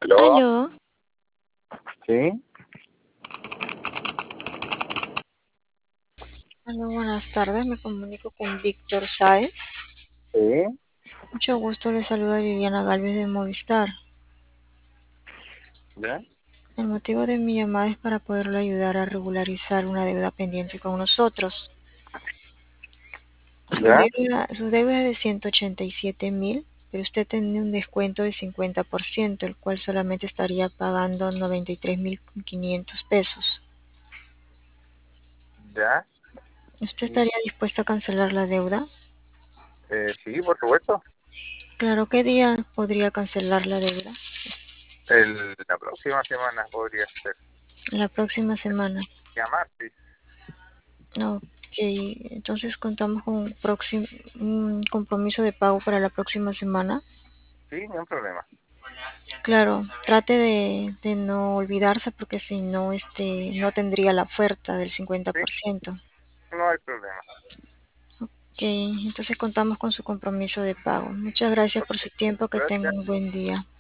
¿Aló? Aló, ¿Sí? aló, buenas tardes. Me comunico con Víctor Sáez. ¿Sí? Mucho gusto, le saluda Viviana Galvez de Movistar. ¿Ya? El motivo de mi llamada es para poderle ayudar a regularizar una deuda pendiente con nosotros. ¿Ya? Su deuda es de 187.000, pero usted tiene un descuento de 50%, el cual solamente estaría pagando 93.500 pesos. ¿Ya? ¿Usted Sí, estaría dispuesto a cancelar la deuda? sí, por supuesto. Claro, ¿qué día podría cancelar la deuda? La próxima semana podría ser. La próxima semana. Ya martes. Ok, entonces contamos con un compromiso de pago para la próxima semana. Sí, no hay problema. Claro, trate de no olvidarse porque si no, no tendría la oferta del Sí, 50%. no hay problema. Ok, entonces contamos con su compromiso de pago. Muchas gracias Ok, por su tiempo, que tenga gracias. un buen día.